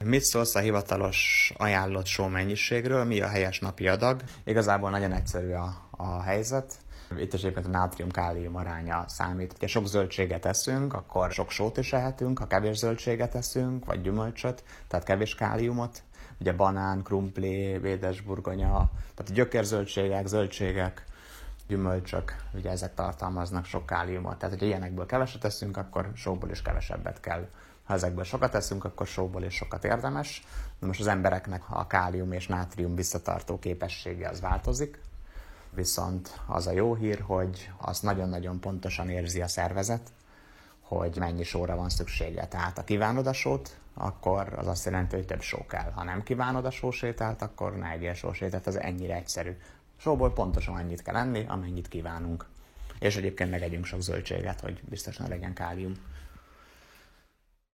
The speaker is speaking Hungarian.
Mit szólsz a hivatalos ajánlott só mennyiségről? Mi a helyes napi adag? Igazából nagyon egyszerű a helyzet. Itt is egyébként a nátrium-kálium aránya számít. Ha sok zöldséget eszünk, akkor sok sót is ehetünk, ha kevés zöldséget eszünk, vagy gyümölcsöt, tehát kevés káliumot. Ugye banán, krumpli, védesburgonya, tehát a gyökérzöldségek, zöldségek, gyümölcsök, ugye ezek tartalmaznak sok káliumot. Tehát, hogyha ilyenekből keveset eszünk, akkor sóból is kevesebbet kell. Ha ezekből sokat eszünk, akkor sóból is sokat érdemes. Most az embereknek a kálium és nátrium visszatartó képessége az változik. Viszont az a jó hír, hogy azt nagyon-nagyon pontosan érzi a szervezet, hogy mennyi sóra van szüksége. Tehát ha kívánod a sót, akkor az azt jelenti, hogy több só kell. Ha nem kívánod a sósételt, akkor ne egyél sósételt, ez ennyire egyszerű. Sóból pontosan annyit kell enni, amennyit kívánunk. És egyébként meg együnk sok zöldséget, hogy biztosan legyen kálium.